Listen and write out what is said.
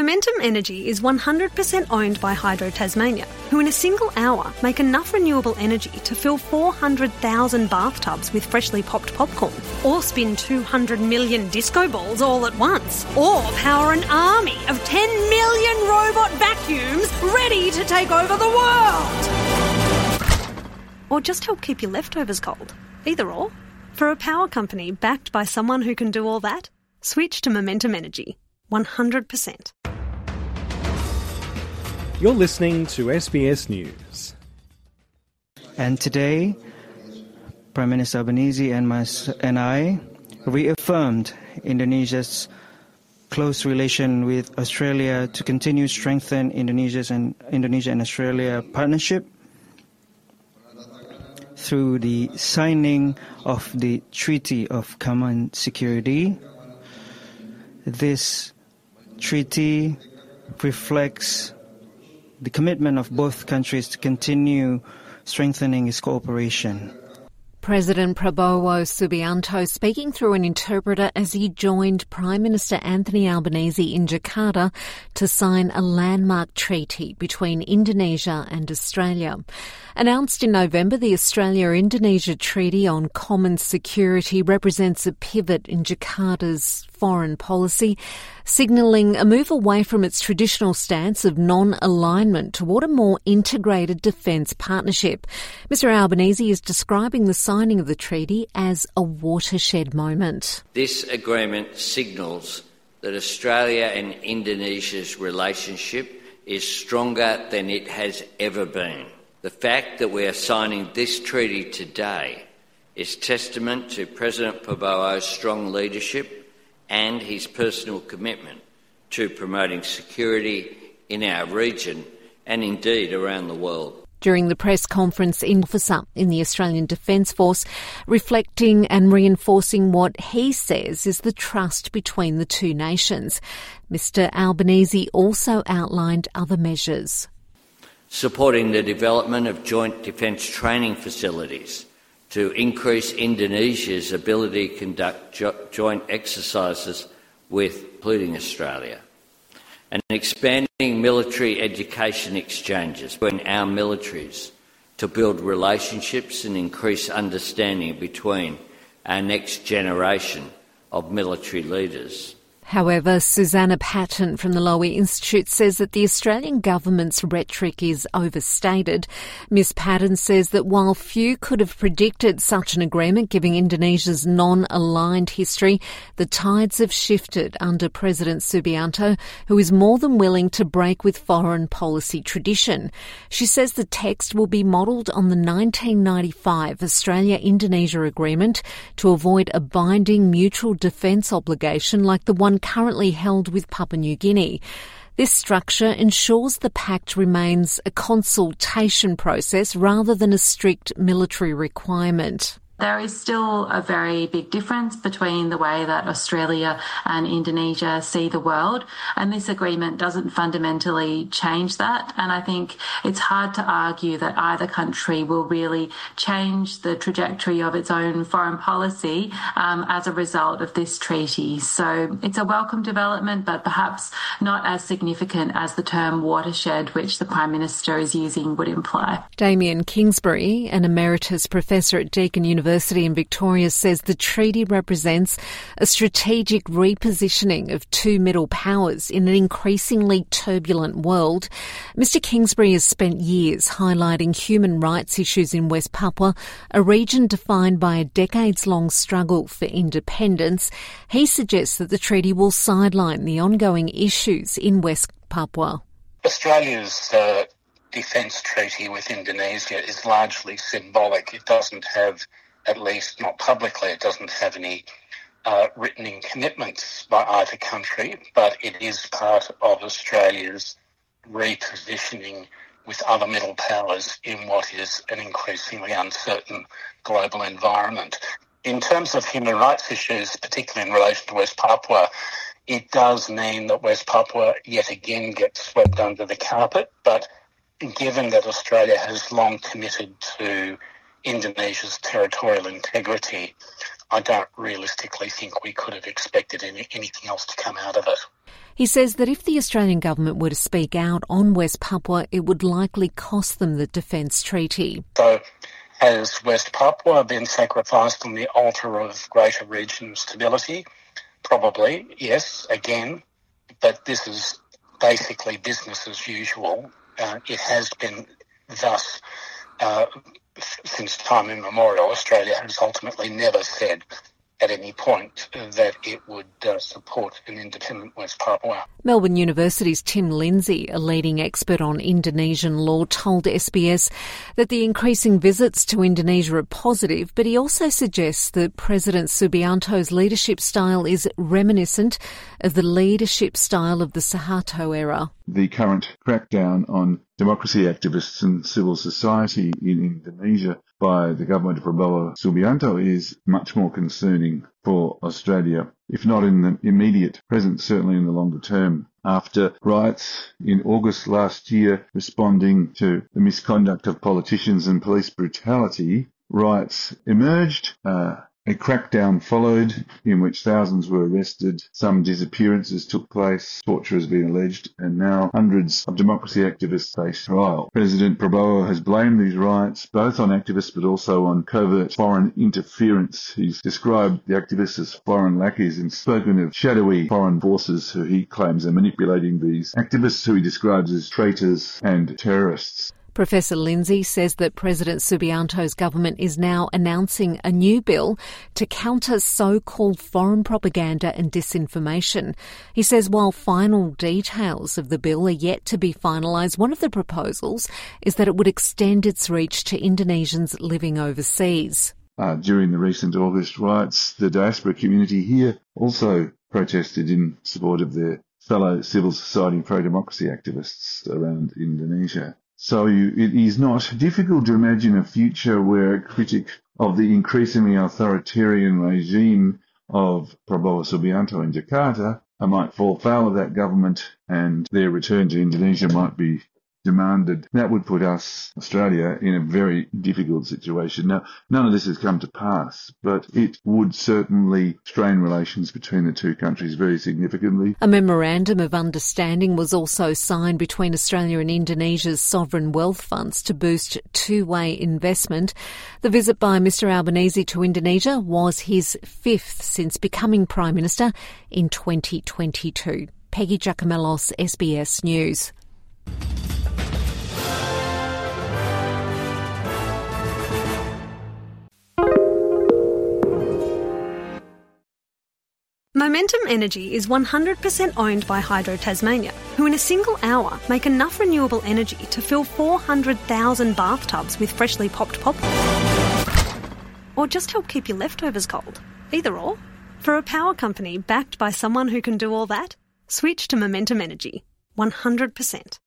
Momentum Energy is 100% owned by Hydro Tasmania, who in a single hour make enough renewable energy to fill 400,000 bathtubs with freshly popped popcorn, or spin 200 million disco balls all at once, or power an army of 10 million robot vacuums ready to take over the world. Or just help keep your leftovers cold. Either or. For a power company backed by someone who can do all that, switch to Momentum Energy. 100%. You're listening to SBS News. And today, Prime Minister Albanese and I reaffirmed Indonesia's close relation with Australia to continue strengthen Indonesia and Australia partnership through the signing of the Treaty of Common Security. This treaty reflects the commitment of both countries to continue strengthening its cooperation. President Prabowo Subianto speaking through an interpreter as he joined Prime Minister Anthony Albanese in Jakarta to sign a landmark treaty between Indonesia and Australia. Announced in November, the Australia-Indonesia Treaty on Common Security represents a pivot in Jakarta's foreign policy, signalling a move away from its traditional stance of non-alignment toward a more integrated defence partnership. Mr Albanese is describing the signing of the treaty as a watershed moment. This agreement signals that Australia and Indonesia's relationship is stronger than it has ever been. The fact that we are signing this treaty today is testament to President Prabowo's strong leadership and his personal commitment to promoting security in our region and indeed around the world. During the press conference, an officer in the Australian Defence Force reflecting and reinforcing what he says is the trust between the two nations. Mr Albanese also outlined other measures. Supporting the development of joint defence training facilities to increase Indonesia's ability to conduct joint exercises with, including Australia, and expanding military education exchanges between our militaries to build relationships and increase understanding between our next generation of military leaders. However, Susanna Patton from the Lowy Institute says that the Australian government's rhetoric is overstated. Ms Patton says that while few could have predicted such an agreement, given Indonesia's non-aligned history, the tides have shifted under President Subianto, who is more than willing to break with foreign policy tradition. She says the text will be modelled on the 1995 Australia-Indonesia Agreement to avoid a binding mutual defence obligation like the one currently held with Papua New Guinea. This structure ensures the pact remains a consultation process rather than a strict military requirement. There is still a very big difference between the way that Australia and Indonesia see the world, and this agreement doesn't fundamentally change that. And I think it's hard to argue that either country will really change the trajectory of its own foreign policy as a result of this treaty. So it's a welcome development, but perhaps not as significant as the term watershed, which the Prime Minister is using, would imply. Damien Kingsbury, an emeritus professor at Deakin University in Victoria, says the treaty represents a strategic repositioning of two middle powers in an increasingly turbulent world. Mr Kingsbury has spent years highlighting human rights issues in West Papua, a region defined by a decades-long struggle for independence. He suggests that the treaty will sideline the ongoing issues in West Papua. Australia's defence treaty with Indonesia is largely symbolic. It doesn't have, at least not publicly, it doesn't have any written commitments by either country, but it is part of Australia's repositioning with other middle powers in what is an increasingly uncertain global environment. In terms of human rights issues, particularly in relation to West Papua, it does mean that West Papua yet again gets swept under the carpet, but given that Australia has long committed to Indonesia's territorial integrity, I don't realistically think we could have expected anything else to come out of it. He says that if the Australian government were to speak out on West Papua, it would likely cost them the defence treaty. So has West Papua been sacrificed on the altar of greater regional stability? Probably, yes, again, but this is basically business as usual. It has been thus since time immemorial. Australia has ultimately never said at any point that it would support an independent West Papua. Melbourne University's Tim Lindsay, a leading expert on Indonesian law, told SBS that the increasing visits to Indonesia are positive, but he also suggests that President Subianto's leadership style is reminiscent of the leadership style of the Suharto era. The current crackdown on democracy activists and civil society in Indonesia by the government of Prabowo Subianto is much more concerning for Australia, if not in the immediate present, certainly in the longer term. After riots in August last year responding to the misconduct of politicians and police brutality, riots emerged. A crackdown followed in which thousands were arrested, some disappearances took place, torture has been alleged, and now hundreds of democracy activists face trial. President Prabowo has blamed these riots both on activists but also on covert foreign interference. He's described the activists as foreign lackeys and spoken of shadowy foreign forces who he claims are manipulating these activists, who he describes as traitors and terrorists. Professor Lindsay says that President Subianto's government is now announcing a new bill to counter so-called foreign propaganda and disinformation. He says while final details of the bill are yet to be finalised, one of the proposals is that it would extend its reach to Indonesians living overseas. During the recent August riots, the diaspora community here also protested in support of their fellow civil society and pro-democracy activists around Indonesia. So it is not difficult to imagine a future where a critic of the increasingly authoritarian regime of Prabowo Subianto in Jakarta might fall foul of that government and their return to Indonesia might be demanded. That would put us, Australia, in a very difficult situation. Now, none of this has come to pass, but it would certainly strain relations between the two countries very significantly. A memorandum of understanding was also signed between Australia and Indonesia's sovereign wealth funds to boost two-way investment. The visit by Mr Albanese to Indonesia was his fifth since becoming Prime Minister in 2022. Peggy Giacomellos, SBS News. Momentum Energy is 100% owned by Hydro Tasmania, who in a single hour make enough renewable energy to fill 400,000 bathtubs with freshly popped popcorn. Or just help keep your leftovers cold. Either or. For a power company backed by someone who can do all that, switch to Momentum Energy. 100%.